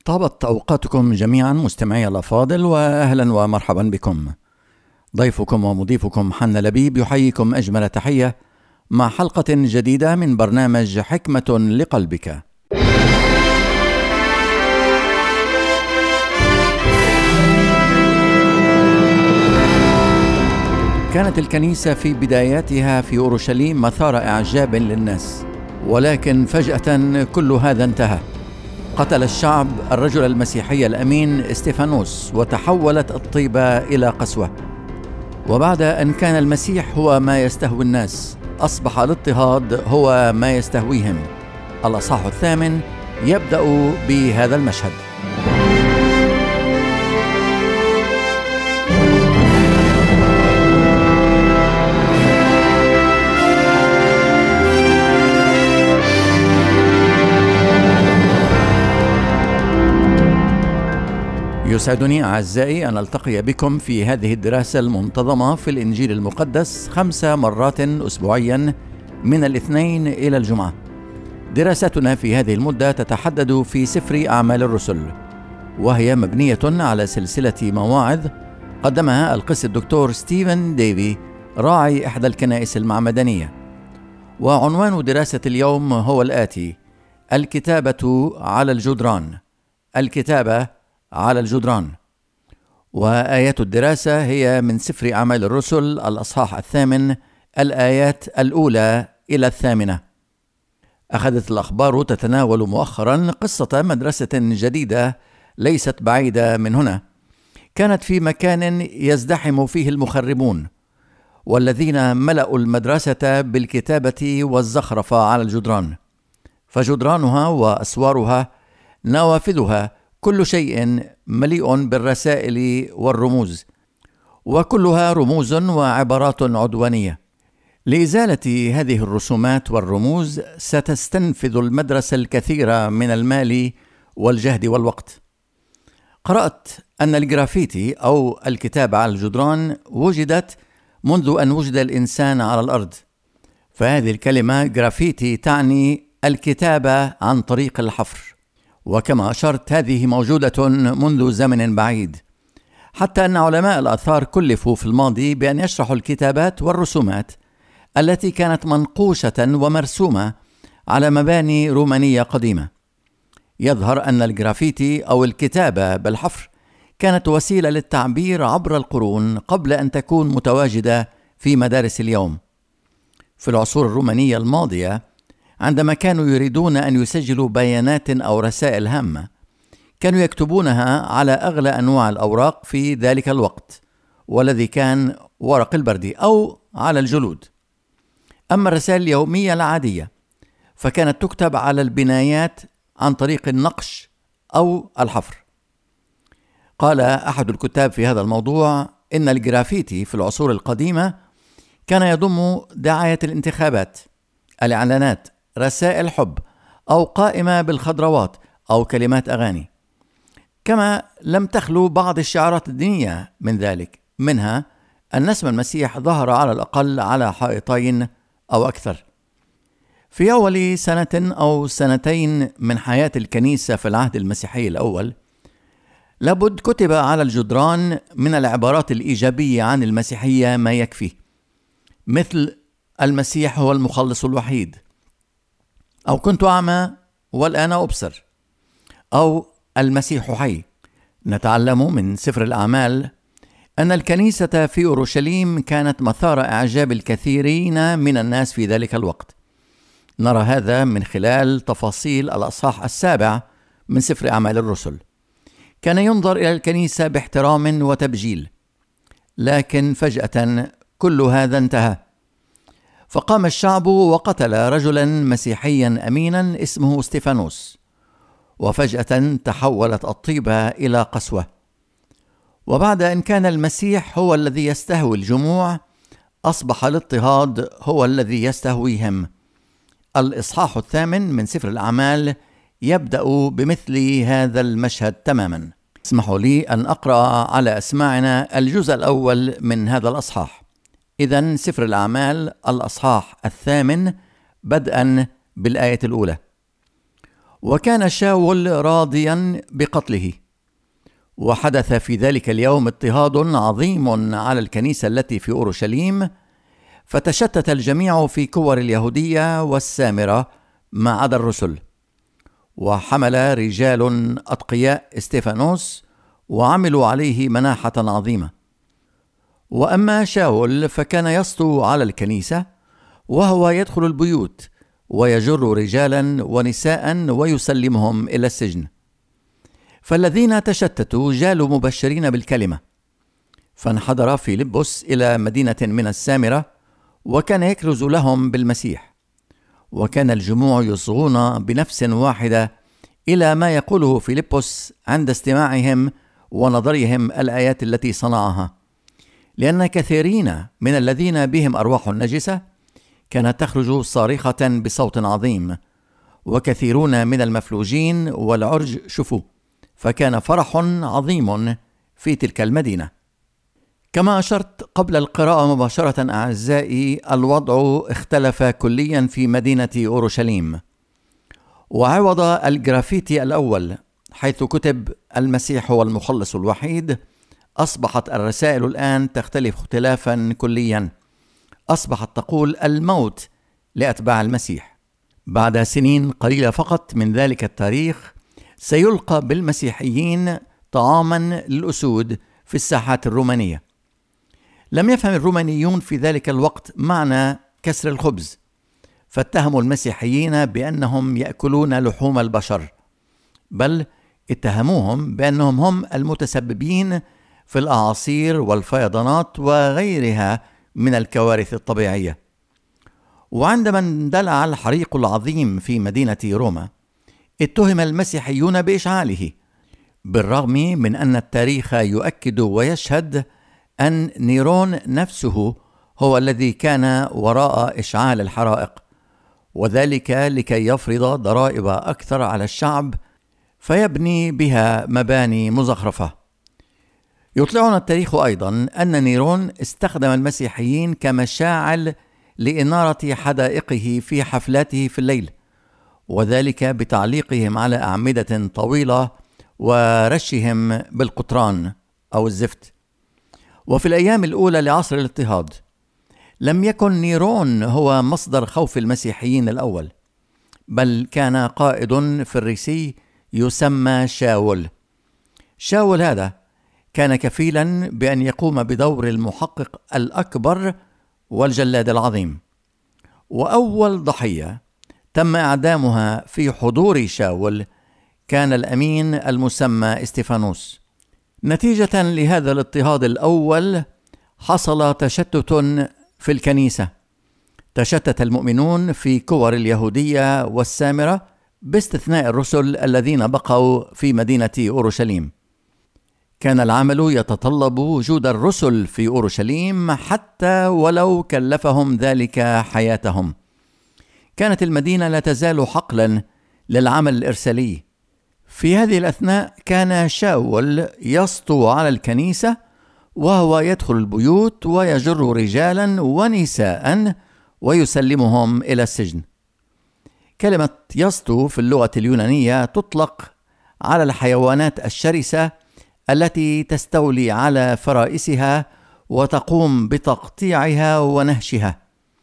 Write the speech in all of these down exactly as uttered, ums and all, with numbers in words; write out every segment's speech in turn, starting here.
طابت أوقاتكم جميعا مستمعي الأفاضل، وأهلا ومرحبا بكم. ضيفكم ومضيفكم حنا لبيب يحييكم أجمل تحية مع حلقة جديدة من برنامج حكمة لقلبك. كانت الكنيسة في بداياتها في أورشليم مثار إعجاب للناس، ولكن فجأة كل هذا انتهى. قتل الشعب الرجل المسيحي الأمين استيفانوس، وتحولت الطيبة إلى قسوة. وبعد أن كان المسيح هو ما يستهوي الناس، أصبح الاضطهاد هو ما يستهويهم. الأصحاح الثامن يبدأ بهذا المشهد. يسعدني أعزائي أن ألتقي بكم في هذه الدراسة المنتظمة في الإنجيل المقدس خمس مرات أسبوعيا من الاثنين إلى الجمعة. دراستنا في هذه المدة تتحدد في سفر أعمال الرسل، وهي مبنية على سلسلة مواعظ قدمها القس الدكتور ستيفن ديفي راعي إحدى الكنائس المعمدانية. وعنوان دراسة اليوم هو الآتي: الكتابة على الجدران. الكتابة على الجدران. وآيات الدراسة هي من سفر أعمال الرسل الأصحاح الثامن، الآيات الأولى إلى الثامنة. أخذت الأخبار تتناول مؤخرا قصة مدرسة جديدة ليست بعيدة من هنا، كانت في مكان يزدحم فيه المخربون، والذين ملأوا المدرسة بالكتابة والزخرفة على الجدران، فجدرانها وأسوارها نوافذها كل شيء مليء بالرسائل والرموز، وكلها رموز وعبارات عدوانية. لإزالة هذه الرسومات والرموز ستستنفذ المدرسة الكثير من المال والجهد والوقت. قرأت أن الجرافيتي أو الكتابة على الجدران وجدت منذ أن وجد الإنسان على الأرض، فهذه الكلمة جرافيتي تعني الكتابة عن طريق الحفر، وكما أشرت هذه موجودة منذ زمن بعيد، حتى أن علماء الآثار كلفوا في الماضي بأن يشرحوا الكتابات والرسومات التي كانت منقوشة ومرسومة على مباني رومانية قديمة. يظهر أن الجرافيتي أو الكتابة بالحفر كانت وسيلة للتعبير عبر القرون قبل أن تكون متواجدة في مدارس اليوم. في العصور الرومانية الماضية، عندما كانوا يريدون أن يسجلوا بيانات أو رسائل هامة، كانوا يكتبونها على أغلى أنواع الأوراق في ذلك الوقت، والذي كان ورق البردي، أو على الجلود. أما الرسائل اليومية العادية فكانت تكتب على البنايات عن طريق النقش أو الحفر. قال أحد الكتاب في هذا الموضوع إن الجرافيتي في العصور القديمة كان يضم دعاية الانتخابات، الإعلانات، رسائل حب، أو قائمة بالخضروات، أو كلمات أغاني. كما لم تخلو بعض الشعارات الدينية من ذلك، منها أن اسم المسيح ظهر على الأقل على حائطين أو أكثر. في أول سنة أو سنتين من حياة الكنيسة في العهد المسيحي الأول، لابد كتب على الجدران من العبارات الإيجابية عن المسيحية ما يكفي، مثل المسيح هو المخلص الوحيد، أو كنت أعمى والآن أبصر، أو المسيح حي. نتعلم من سفر الأعمال أن الكنيسة في أورشليم كانت مثار إعجاب الكثيرين من الناس في ذلك الوقت. نرى هذا من خلال تفاصيل الأصحاح السابع من سفر أعمال الرسل. كان ينظر إلى الكنيسة باحترام وتبجيل، لكن فجأة كل هذا انتهى، فقام الشعب وقتل رجلا مسيحيا أمينا اسمه استيفانوس، وفجأة تحولت الطيبة إلى قسوة. وبعد أن كان المسيح هو الذي يستهوي الجموع، أصبح الاضطهاد هو الذي يستهويهم. الإصحاح الثامن من سفر الأعمال يبدأ بمثل هذا المشهد تماما. اسمحوا لي أن أقرأ على أسماعنا الجزء الأول من هذا الأصحاح. إذن سفر الأعمال الأصحاح الثامن بدءا بالآية الأولى. وكان شاول راضيا بقتله. وحدث في ذلك اليوم اضطهاد عظيم على الكنيسة التي في أورشليم، فتشتت الجميع في كور اليهودية والسامرة ما عدا الرسل. وحمل رجال أتقياء استفانوس وعملوا عليه مناحة عظيمة. وأما شاول فكان يسطو على الكنيسة، وهو يدخل البيوت ويجر رجالا ونساء ويسلمهم إلى السجن. فالذين تشتتوا جالوا مبشرين بالكلمة، فانحدر فيلبس إلى مدينة من السامرة وكان يكرز لهم بالمسيح. وكان الجموع يصغون بنفس واحدة إلى ما يقوله فيلبس عند استماعهم ونظرهم الآيات التي صنعها، لأن كثيرين من الذين بهم أرواح نجسة كانت تخرج صارخة بصوت عظيم، وكثيرون من المفلوجين والعرج شفوا، فكان فرح عظيم في تلك المدينة. كما أشرت قبل القراءة مباشرة أعزائي، الوضع اختلف كليا في مدينة أورشليم. وعوض الجرافيتي الأول حيث كتب المسيح هو المخلص الوحيد، أصبحت الرسائل الآن تختلف اختلافا كليا. أصبحت تقول الموت لأتباع المسيح. بعد سنين قليلة فقط من ذلك التاريخ سيلقى بالمسيحيين طعاما للأسود في الساحات الرومانية. لم يفهم الرومانيون في ذلك الوقت معنى كسر الخبز، فاتهموا المسيحيين بأنهم يأكلون لحوم البشر، بل اتهموهم بأنهم هم المتسببين في الأعاصير والفيضانات وغيرها من الكوارث الطبيعية. وعندما اندلع الحريق العظيم في مدينة روما، اتهم المسيحيون بإشعاله، بالرغم من أن التاريخ يؤكد ويشهد أن نيرون نفسه هو الذي كان وراء إشعال الحرائق، وذلك لكي يفرض ضرائب أكثر على الشعب فيبني بها مباني مزخرفة. يطلعنا التاريخ أيضا أن نيرون استخدم المسيحيين كمشاعل لإنارة حدائقه في حفلاته في الليل، وذلك بتعليقهم على أعمدة طويلة ورشهم بالقطران أو الزفت. وفي الأيام الأولى لعصر الاضطهاد لم يكن نيرون هو مصدر خوف المسيحيين الأول، بل كان قائد فريسي يسمى شاول. شاول هذا كان كفيلا بأن يقوم بدور المحقق الأكبر والجلاد العظيم. وأول ضحية تم إعدامها في حضور شاول كان الأمين المسمى استفانوس. نتيجة لهذا الاضطهاد الأول حصل تشتت في الكنيسة. تشتت المؤمنون في كور اليهودية والسامرة باستثناء الرسل الذين بقوا في مدينة أورشليم. كان العمل يتطلب وجود الرسل في أورشليم حتى ولو كلفهم ذلك حياتهم. كانت المدينة لا تزال حقلا للعمل الإرسالي. في هذه الأثناء كان شاول يسطو على الكنيسة وهو يدخل البيوت ويجر رجالا ونساء ويسلمهم إلى السجن. كلمة يسطو في اللغة اليونانية تطلق على الحيوانات الشرسة التي تستولي على فرائسها وتقوم بتقطيعها ونهشها.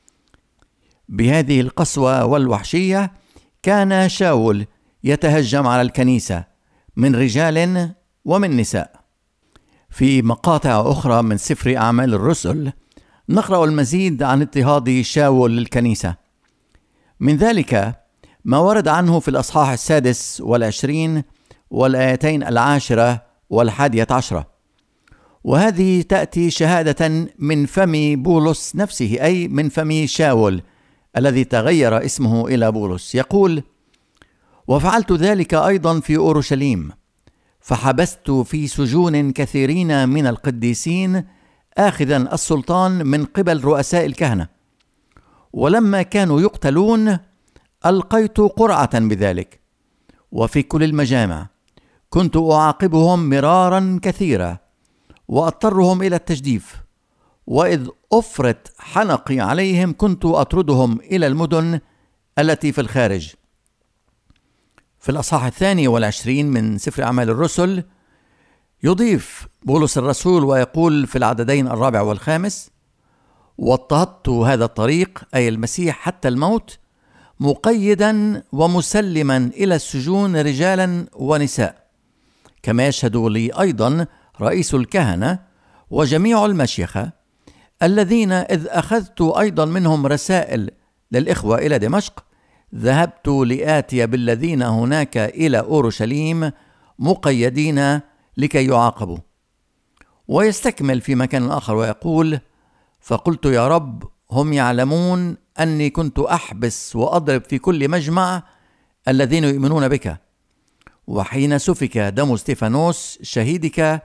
بهذه القسوة والوحشية كان شاول يتهجم على الكنيسة من رجال ومن نساء. في مقاطع أخرى من سفر أعمال الرسل نقرأ المزيد عن اضطهاد شاول للكنيسة. من ذلك ما ورد عنه في الأصحاح السادس والعشرين والآيتين العاشرة والحادية عشرة، وهذه تأتي شهادة من فم بولس نفسه، أي من فم شاول الذي تغير اسمه إلى بولس. يقول: وفعلت ذلك أيضا في أورشليم، فحبست في سجون كثيرين من القديسين آخذا السلطان من قبل رؤساء الكهنة، ولما كانوا يقتلون ألقيت قرعة بذلك، وفي كل المجامع كنت أعاقبهم مرارا كثيرا وأضطرهم إلى التجديف، وإذ أفرط حنقي عليهم كنت أطردهم إلى المدن التي في الخارج. في الأصحاح الثاني والعشرين من سفر أعمال الرسل يضيف بولس الرسول ويقول في العددين الرابع والخامس: واضطهدت هذا الطريق أي المسيح حتى الموت، مقيدا ومسلما إلى السجون رجالا ونساء، كما يشهد لي أيضا رئيس الكهنة وجميع المشيخة، الذين إذ أخذت أيضا منهم رسائل للإخوة إلى دمشق، ذهبت لآتي بالذين هناك إلى أورشليم مقيدين لكي يعاقبوا. ويستكمل في مكان آخر ويقول: فقلت يا رب، هم يعلمون أني كنت أحبس وأضرب في كل مجمع الذين يؤمنون بك، وحين سفك دم استفانوس شهيدك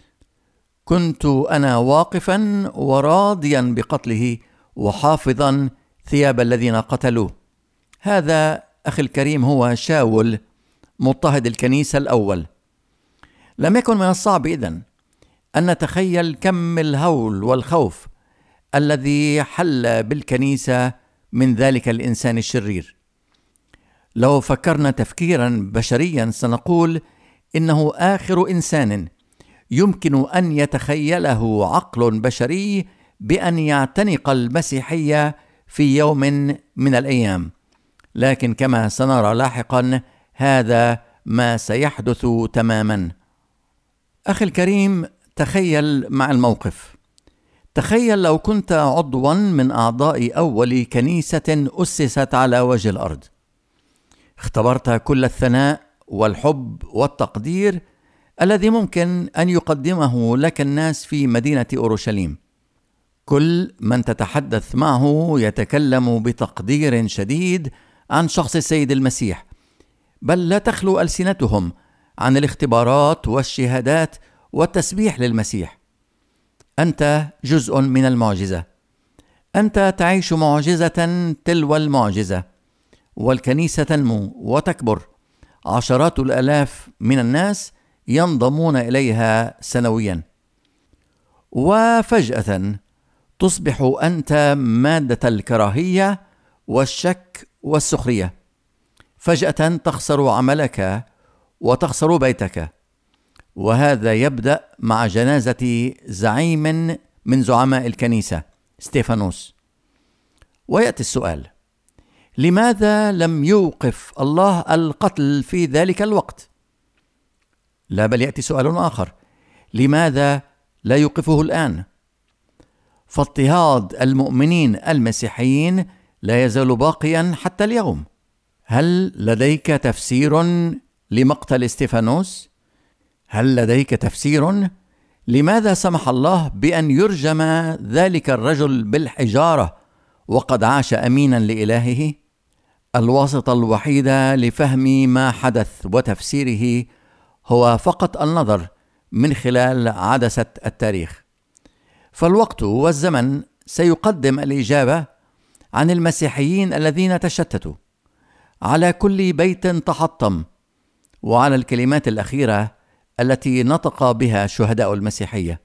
كنت أنا واقفا وراضيا بقتله وحافظا ثياب الذين قتلوه. هذا أخي الكريم هو شاول مضطهد الكنيسة الأول. لم يكن من الصعب إذن أن نتخيل كم الهول والخوف الذي حل بالكنيسة من ذلك الإنسان الشرير. لو فكرنا تفكيرا بشريا سنقول إنه آخر إنسان يمكن أن يتخيله عقل بشري بأن يعتنق المسيحية في يوم من الأيام، لكن كما سنرى لاحقا هذا ما سيحدث تماما. أخي الكريم، تخيل مع الموقف. تخيل لو كنت عضوا من أعضاء أول كنيسة أسست على وجه الأرض، اختبرت كل الثناء والحب والتقدير الذي ممكن أن يقدمه لك الناس في مدينة أورشليم. كل من تتحدث معه يتكلم بتقدير شديد عن شخص السيد المسيح، بل لا تخلو ألسنتهم عن الاختبارات والشهادات والتسبيح للمسيح. أنت جزء من المعجزة، أنت تعيش معجزة تلو المعجزة، والكنيسة تنمو وتكبر. عشرات الآلاف من الناس ينضمون إليها سنويا، وفجأة تصبح أنت مادة الكراهية والشك والسخرية. فجأة تخسر عملك وتخسر بيتك. وهذا يبدأ مع جنازة زعيم من زعماء الكنيسة استفانوس. ويأتي السؤال: لماذا لم يوقف الله القتل في ذلك الوقت؟ لا، بل يأتي سؤال آخر: لماذا لا يوقفه الآن؟ فاضطهاد المؤمنين المسيحيين لا يزال باقيا حتى اليوم. هل لديك تفسير لمقتل استفانوس؟ هل لديك تفسير لماذا سمح الله بأن يرجم ذلك الرجل بالحجارة وقد عاش أمينا لإلهه؟ الواسطة الوحيدة لفهم ما حدث وتفسيره هو فقط النظر من خلال عدسة التاريخ. فالوقت والزمن سيقدم الإجابة عن المسيحيين الذين تشتتوا، على كل بيت تحطم، وعلى الكلمات الأخيرة التي نطق بها شهداء المسيحية.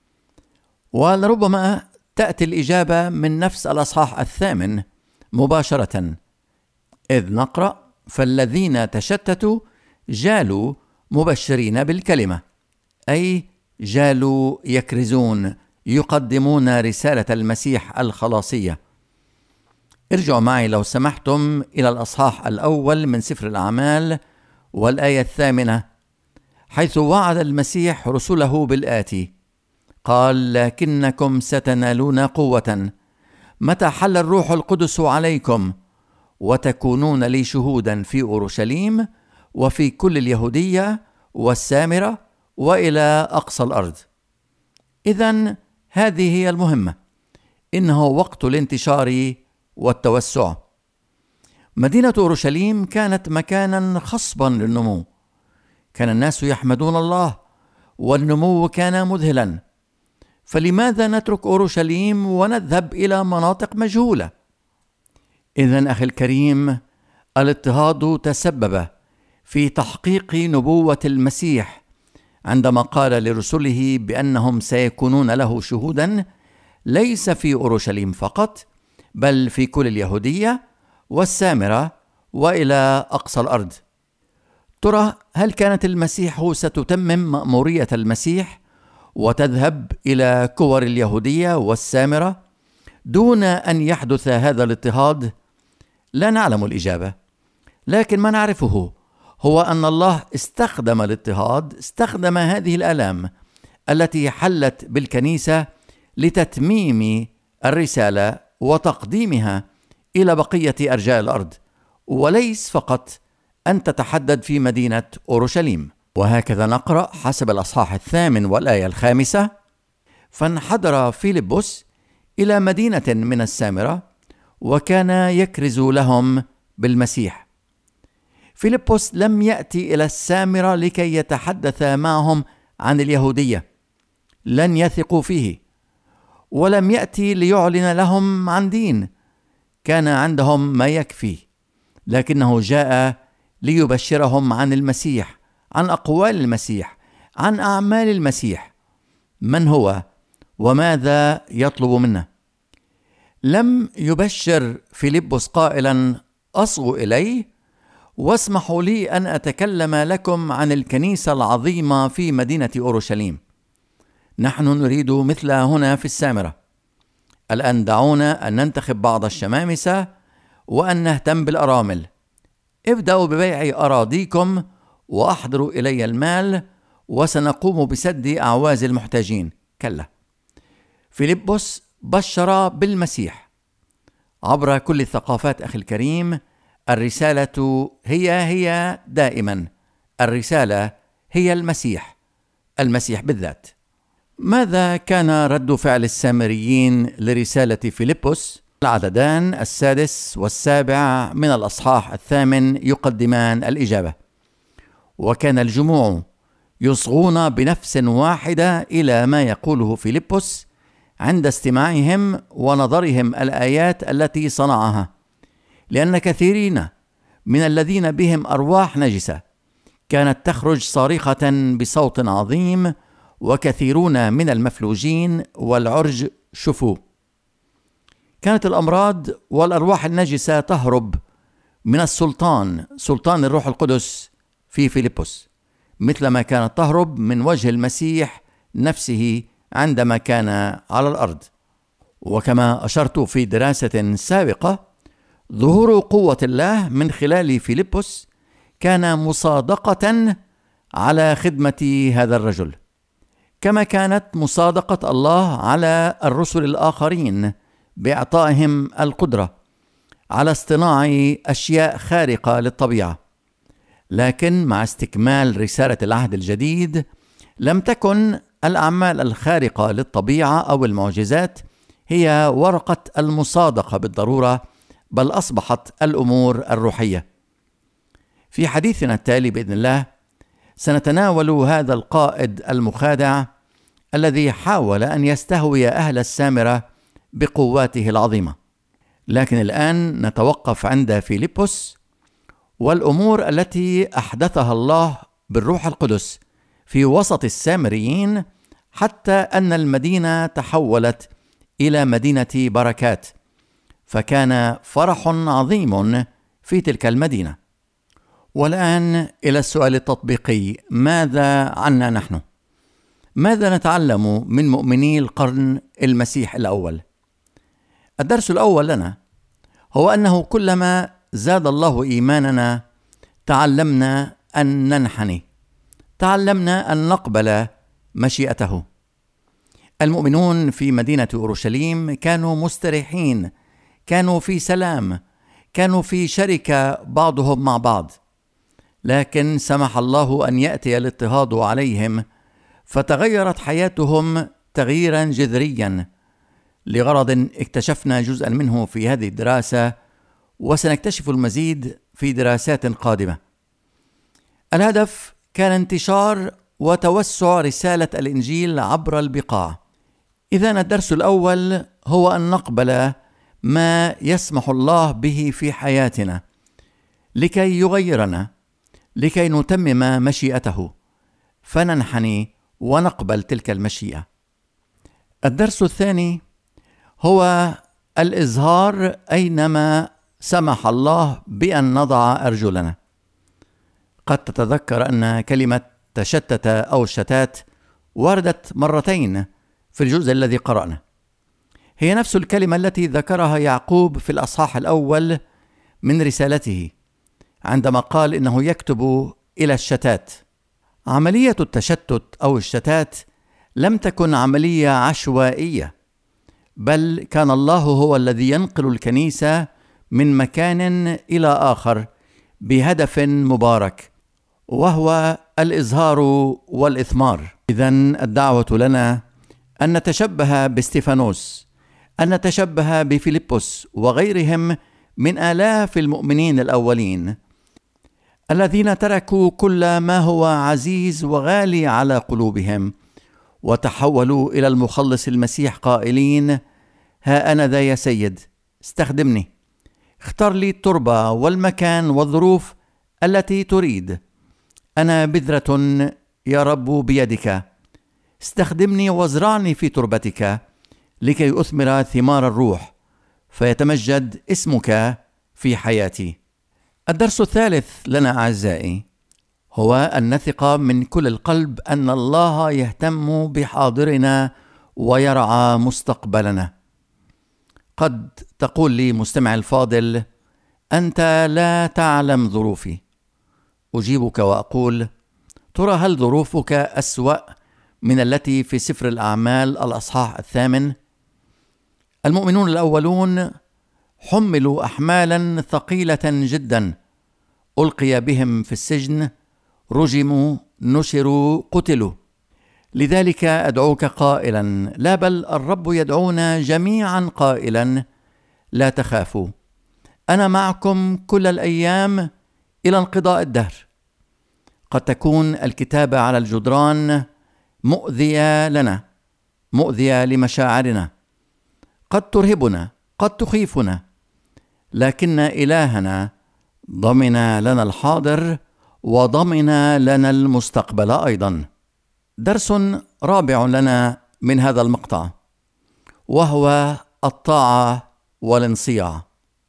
ولربما تأتي الإجابة من نفس الأصحاح الثامن مباشرة، إذ نقرأ: فالذين تشتتوا جالوا مبشرين بالكلمة، أي جالوا يكرزون، يقدمون رسالة المسيح الخلاصية. ارجعوا معي لو سمحتم إلى الأصحاح الأول من سفر الأعمال والآية الثامنة، حيث وعد المسيح رسله بالآتي: قال: لكنكم ستنالون قوة متى حل الروح القدس عليكم، وتكونون لي شهودا في أورشليم وفي كل اليهودية والسامرة وإلى أقصى الأرض. إذن هذه هي المهمة، إنه وقت الانتشار والتوسع. مدينة أورشليم كانت مكانا خصبا للنمو، كان الناس يحمدون الله والنمو كان مذهلا. فلماذا نترك أورشليم ونذهب إلى مناطق مجهولة؟ إذن أخي الكريم، الاضطهاد تسبب في تحقيق نبوة المسيح عندما قال لرسله بأنهم سيكونون له شهودا، ليس في أورشليم فقط، بل في كل اليهودية والسامرة وإلى أقصى الأرض. ترى هل كانت المسيح ستتمم مأمورية المسيح وتذهب إلى كور اليهودية والسامرة دون أن يحدث هذا الاضطهاد؟ لا نعلم الإجابة، لكن ما نعرفه هو أن الله استخدم الاضطهاد، استخدم هذه الآلام التي حلت بالكنيسة لتتميم الرسالة وتقديمها إلى بقية أرجاء الأرض، وليس فقط أن تتحدد في مدينة أورشليم. وهكذا نقرأ حسب الأصحاح الثامن والآية الخامسة: فانحدر فيلبس إلى مدينة من السامرة وكان يكرز لهم بالمسيح. فيلبس لم يأتي إلى السامرة لكي يتحدث معهم عن اليهودية، لن يثقوا فيه، ولم يأتي ليعلن لهم عن دين، كان عندهم ما يكفي، لكنه جاء ليبشرهم عن المسيح، عن أقوال المسيح، عن أعمال المسيح، من هو وماذا يطلب منه. لم يبشر فيلبس قائلا: أصغوا إلي واسمحوا لي أن أتكلم لكم عن الكنيسة العظيمة في مدينة أورشليم. نحن نريد مثل هنا في السامرة. الآن دعونا أن ننتخب بعض الشمامسة وأن نهتم بالأرامل. ابدأوا ببيع أراضيكم وأحضروا إلي المال وسنقوم بسد أعواز المحتاجين. كلا، فيلبس بشر بالمسيح عبر كل الثقافات. أخي الكريم، الرسالة هي هي دائما، الرسالة هي المسيح، المسيح بالذات. ماذا كان رد فعل السامريين لرسالة فيلبس؟ العددان السادس والسابع من الأصحاح الثامن يقدمان الإجابة: وكان الجموع يصغون بنفس واحدة إلى ما يقوله فيلبس عند استماعهم ونظرهم الآيات التي صنعها، لأن كثيرين من الذين بهم أرواح نجسة كانت تخرج صارخة بصوت عظيم، وكثيرون من المفلوجين والعرج شفوا. كانت الأمراض والأرواح النجسة تهرب من السلطان، سلطان الروح القدس في فيلبس، مثلما كانت تهرب من وجه المسيح نفسه عندما كان على الأرض. وكما أشرت في دراسة سابقة، ظهور قوة الله من خلال فيلبس كان مصادقة على خدمة هذا الرجل، كما كانت مصادقة الله على الرسل الآخرين بإعطائهم القدرة على اصطناع أشياء خارقة للطبيعة. لكن مع استكمال رسالة العهد الجديد لم تكن الأعمال الخارقة للطبيعة أو المعجزات هي ورقة المصادقة بالضرورة، بل أصبحت الأمور الروحية. في حديثنا التالي بإذن الله سنتناول هذا القائد المخادع الذي حاول أن يستهوي أهل السامرة بقواته العظيمة. لكن الآن نتوقف عند فيلبس والأمور التي أحدثها الله بالروح القدس في وسط السامريين، حتى أن المدينة تحولت إلى مدينة بركات، فكان فرح عظيم في تلك المدينة. والآن إلى السؤال التطبيقي: ماذا عنا نحن؟ ماذا نتعلم من مؤمني القرن المسيح الأول؟ الدرس الأول لنا هو أنه كلما زاد الله إيماننا تعلمنا أن ننحني، تعلمنا أن نقبل مشيئته. المؤمنون في مدينة أورشليم كانوا مستريحين، كانوا في سلام، كانوا في شركة بعضهم مع بعض، لكن سمح الله أن يأتي الاضطهاد عليهم، فتغيرت حياتهم تغييرا جذريا لغرض اكتشفنا جزءا منه في هذه الدراسة، وسنكتشف المزيد في دراسات قادمة. الهدف كان انتشار وتوسع رسالة الإنجيل عبر البقاع. إذن الدرس الأول هو أن نقبل ما يسمح الله به في حياتنا لكي يغيرنا، لكي نتمم مشيئته، فننحني ونقبل تلك المشيئة. الدرس الثاني هو الإظهار أينما سمح الله بأن نضع أرجلنا. قد تتذكر أن كلمة تشتت أو الشتات وردت مرتين في الجزء الذي قرأنا. هي نفس الكلمة التي ذكرها يعقوب في الأصحاح الأول من رسالته عندما قال إنه يكتب إلى الشتات. عملية التشتت أو الشتات لم تكن عملية عشوائية، بل كان الله هو الذي ينقل الكنيسة من مكان إلى آخر بهدف مبارك، وهو الإزهار والإثمار. إذن الدعوة لنا أن نتشبه باستيفانوس، أن نتشبه بفيلبس وغيرهم من آلاف المؤمنين الأولين الذين تركوا كل ما هو عزيز وغالي على قلوبهم وتحولوا إلى المخلص المسيح قائلين: ها أنا ذا يا سيد، استخدمني، اختر لي التربة والمكان والظروف التي تريد. أنا بذرة يا رب بيدك، استخدمني وازرعني في تربتك لكي أثمر ثمار الروح فيتمجد اسمك في حياتي. الدرس الثالث لنا أعزائي هو أن نثق من كل القلب أن الله يهتم بحاضرنا ويرعى مستقبلنا. قد تقول لي مستمع الفاضل: أنت لا تعلم ظروفي. أجيبك وأقول: ترى هل ظروفك أسوأ من التي في سفر الأعمال الأصحاح الثامن؟ المؤمنون الأولون حملوا أحمالا ثقيلة جدا، ألقي بهم في السجن، رجموا، نشروا، قتلوا. لذلك أدعوك قائلا، لا بل الرب يدعونا جميعا قائلا: لا تخافوا، أنا معكم كل الأيام إلى انقضاء الدهر. قد تكون الكتابة على الجدران مؤذية لنا، مؤذية لمشاعرنا، قد ترهبنا، قد تخيفنا، لكن إلهنا ضمن لنا الحاضر وضمن لنا المستقبل أيضا. درس رابع لنا من هذا المقطع وهو الطاعة والانصياع.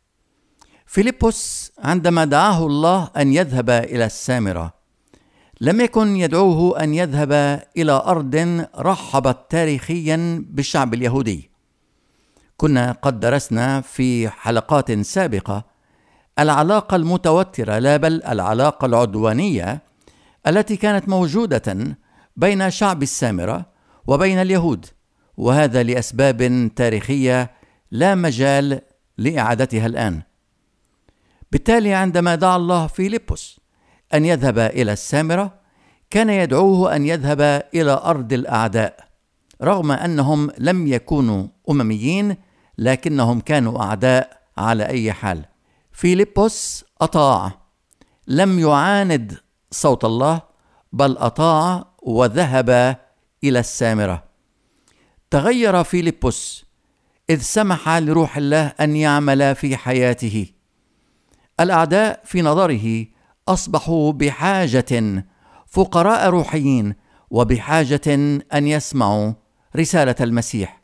فيلبس عندما دعاه الله أن يذهب إلى السامرة لم يكن يدعوه أن يذهب إلى أرض رحبت تاريخيا بالشعب اليهودي. كنا قد درسنا في حلقات سابقة العلاقة المتوترة، لا بل العلاقة العدوانية التي كانت موجودة بين شعب السامرة وبين اليهود، وهذا لأسباب تاريخية لا مجال لإعادتها الآن. بالتالي عندما دعا الله فيلبس أن يذهب إلى السامرة كان يدعوه أن يذهب إلى أرض الأعداء، رغم أنهم لم يكونوا أمميين لكنهم كانوا أعداء على أي حال. فيلبس أطاع، لم يعاند صوت الله بل أطاع وذهب إلى السامرة. تغير فيلبس إذ سمح لروح الله أن يعمل في حياته. الأعداء في نظره أصبحوا بحاجة، فقراء روحيين، وبحاجة أن يسمعوا رسالة المسيح.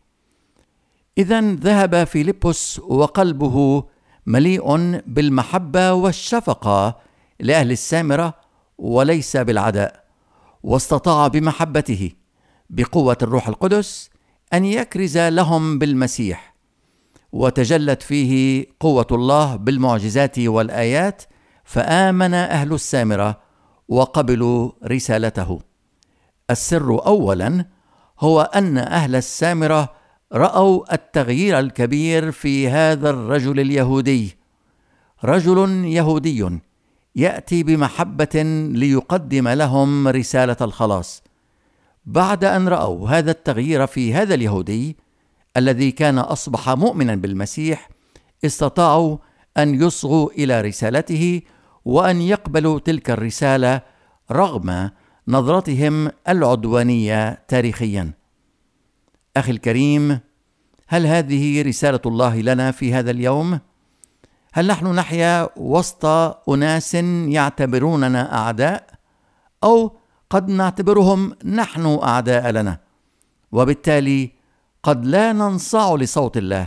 إذن ذهب فيلبس وقلبه مليء بالمحبة والشفقة لأهل السامرة وليس بالعداء، واستطاع بمحبته بقوة الروح القدس أن يكرز لهم بالمسيح، وتجلت فيه قوة الله بالمعجزات والآيات، فآمن أهل السامرة وقبلوا رسالته. السر أولا هو أن أهل السامرة رأوا التغيير الكبير في هذا الرجل اليهودي، رجل يهودي يأتي بمحبة ليقدم لهم رسالة الخلاص. بعد أن رأوا هذا التغيير في هذا اليهودي الذي كان أصبح مؤمنا بالمسيح، استطاعوا أن يصغوا إلى رسالته وأن يقبلوا تلك الرسالة رغم نظرتهم العدوانية تاريخيا. أخي الكريم، هل هذه رسالة الله لنا في هذا اليوم؟ هل نحن نحيا وسط أناس يعتبروننا أعداء، أو قد نعتبرهم نحن أعداء لنا، وبالتالي قد لا ننصاع لصوت الله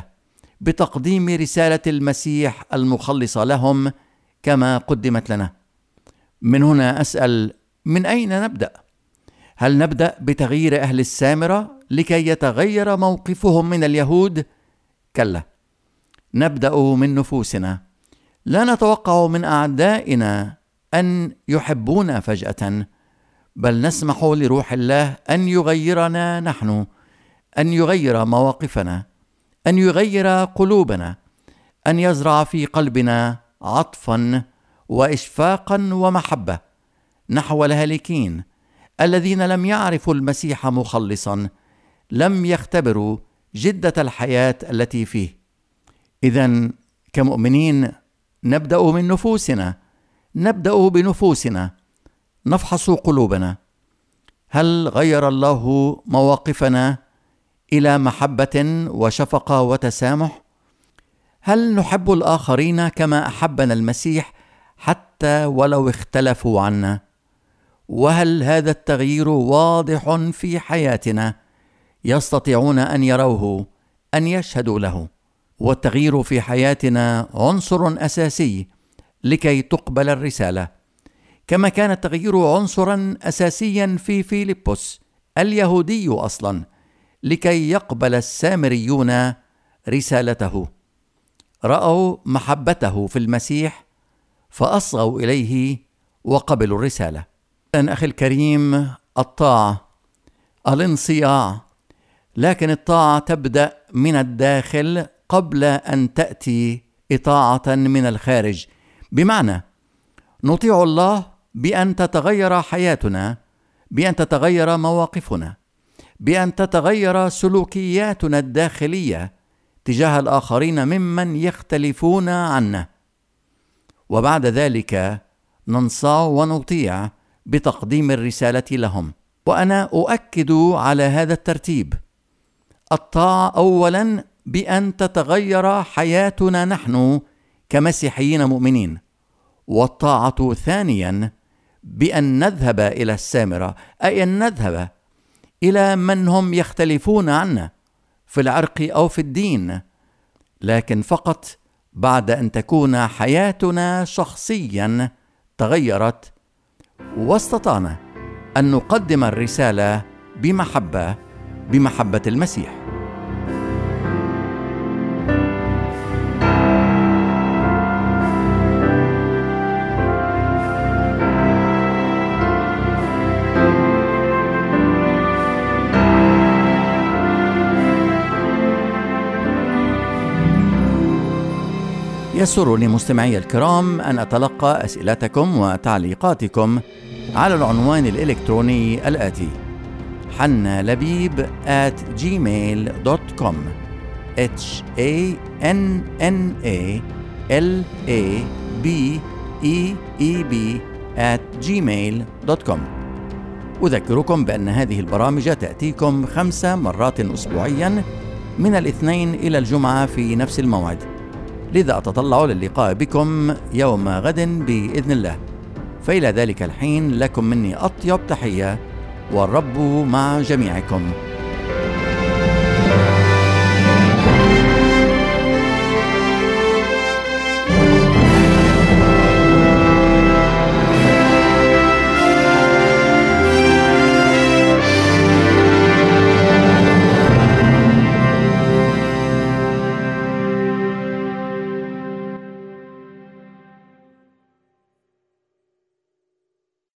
بتقديم رسالة المسيح المخلصة لهم كما قدمت لنا؟ من هنا أسأل: من أين نبدأ؟ هل نبدأ بتغيير أهل السامرة لكي يتغير موقفهم من اليهود؟ كلا، نبدأ من نفوسنا. لا نتوقع من أعدائنا أن يحبونا فجأة، بل نسمح لروح الله أن يغيرنا نحن، أن يغير مواقفنا، أن يغير قلوبنا، أن يزرع في قلبنا عطفا وإشفاقا ومحبة نحو الهالكين الذين لم يعرفوا المسيح مخلصا، لم يختبروا جدة الحياة التي فيه. إذن كمؤمنين نبدأ من نفوسنا، نبدأ بنفوسنا، نفحص قلوبنا. هل غير الله مواقفنا إلى محبة وشفقة وتسامح؟ هل نحب الآخرين كما أحبنا المسيح حتى ولو اختلفوا عنا؟ وهل هذا التغيير واضح في حياتنا يستطيعون أن يروه، أن يشهدوا له؟ والتغيير في حياتنا عنصر أساسي لكي تقبل الرسالة، كما كان التغيير عنصرا أساسيا في فيلبس اليهودي أصلا لكي يقبل السامريون رسالته. رأوا محبته في المسيح فأصغوا إليه وقبلوا الرسالة. أن أخي الكريم، الطاعة، الانصياع، لكن الطاعة تبدأ من الداخل قبل أن تأتي إطاعة من الخارج. بمعنى نطيع الله بأن تتغير حياتنا، بأن تتغير مواقفنا، بأن تتغير سلوكياتنا الداخلية تجاه الآخرين ممن يختلفون عنا، وبعد ذلك ننصاع ونطيع بتقديم الرسالة لهم. وأنا أؤكد على هذا الترتيب: الطاعة أولا بأن تتغير حياتنا نحن كمسيحيين مؤمنين، والطاعة ثانيا بأن نذهب إلى السامرة، أي أن نذهب إلى من هم يختلفون عنا في العرق أو في الدين، لكن فقط بعد أن تكون حياتنا شخصيا تغيرت واستطعنا أن نقدم الرسالة بمحبة بمحبة المسيح. يسرني مستمعي الكرام أن أتلقى أسئلتكم وتعليقاتكم على العنوان الإلكتروني الآتي: حنا لبيب آت جيميل دوت كوم h a n n a l a b e e b at جيميل دوت كوم. أذكركم بأن هذه البرامج تأتيكم خمس مرات أسبوعيا من الاثنين إلى الجمعة في نفس الموعد، لذا أتطلع للقاء بكم يوم غد بإذن الله. فإلى ذلك الحين لكم مني أطيب تحية، والرب مع جميعكم.